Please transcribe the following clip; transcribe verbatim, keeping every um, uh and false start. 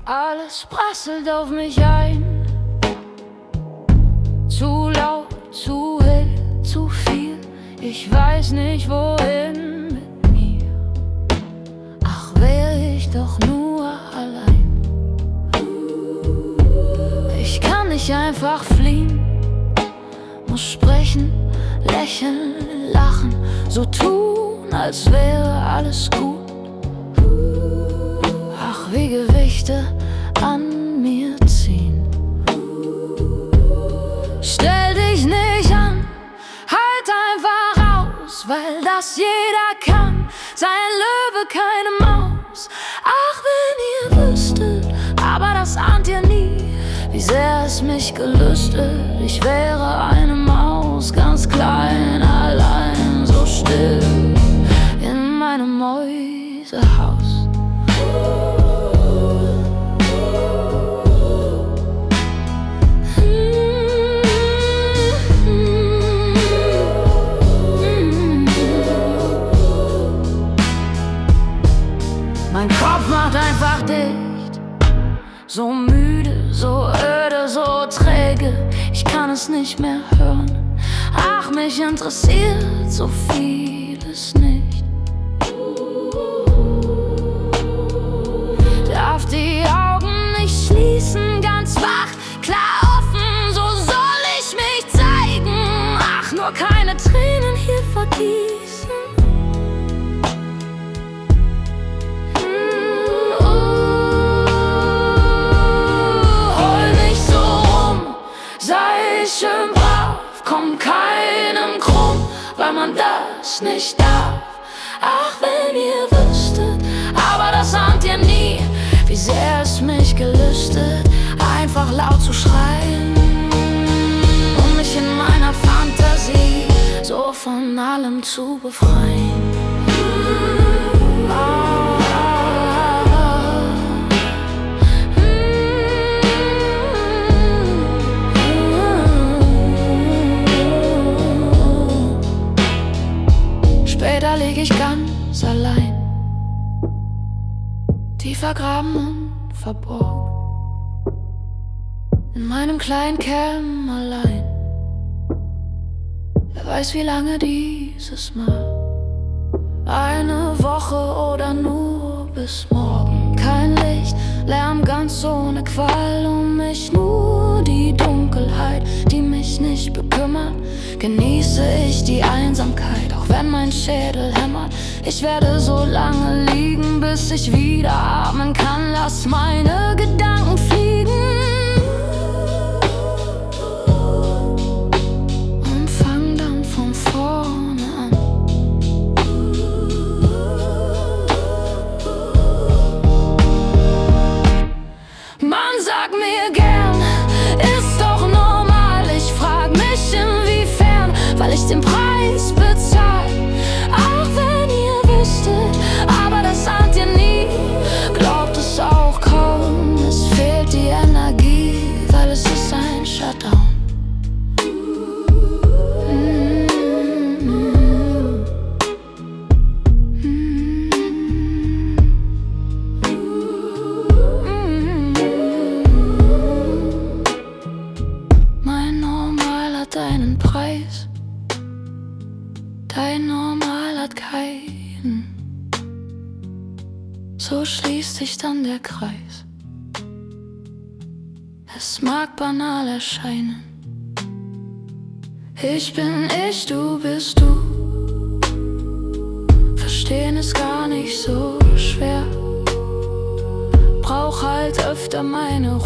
Alles prasselt auf mich ein. Zu laut, zu hell, zu viel. Ich weiß nicht wohin mit mir. Ach, wär ich doch nur allein. Ich kann nicht einfach fliehen. Muss sprechen, lächeln, lachen, so tun, als wäre alles gut. Ach, wie Gewichte an mir ziehen. Stell dich nicht an, halt einfach aus, weil das jeder kann. Sei ein Löwe, keine Maus. Ach, wenn ihr wüsstet, aber das ahnt ihr nie, wie sehr es mich gelüstet. Ich wäre eine Maus, ganz klein, allein, so still, in meinem Mäusehaus. Mein Kopf macht einfach dicht. So müde, so öde, so träge. Ich kann es nicht mehr hören. Ach, mich interessiert so vieles nicht. Darf die Augen nicht schließen, ganz wach, klar offen, so soll ich mich zeigen. Ach, nur keine Tränen hier vergießen. Schön brav, komm keinem krumm, weil man das nicht darf. Ach, wenn ihr wüsstet, aber das ahnt ihr nie, wie sehr es mich gelüstet, einfach laut zu schreien, um mich in meiner Fantasie so von allem zu befreien. Oh. Später lieg ich ganz allein, tief vergraben und verborgen, in meinem kleinen Kämmerlein. Wer weiß, wie lange dieses Mal, eine Woche oder nur bis morgen. Kein Licht, Lärm ganz ohne Qual, um mich nur die Dunkelheit, die mich nicht bekümmert. Genieße ich die Einsamkeit, auch wenn mein Schädel hämmert. Ich werde so lange liegen, bis ich wieder atmen kann. Lass meine Gedanken fliegen und fang dann von vorne an. Man sagt mir gern, ist doch normal. Ich frag mich inwiefern, weil ich den Preis bezahl. Ach, wenn ihr wüsstet, aber das ahnt ihr nie. Glaubt es auch kaum, es fehlt die Energie, weil es ist ein Shutdown. Deinen Preis, dein Normal hat keinen. So schließt sich dann der Kreis. Es mag banal erscheinen. Ich bin ich, du bist du. Verstehen ist gar nicht so schwer. Brauch halt öfter meine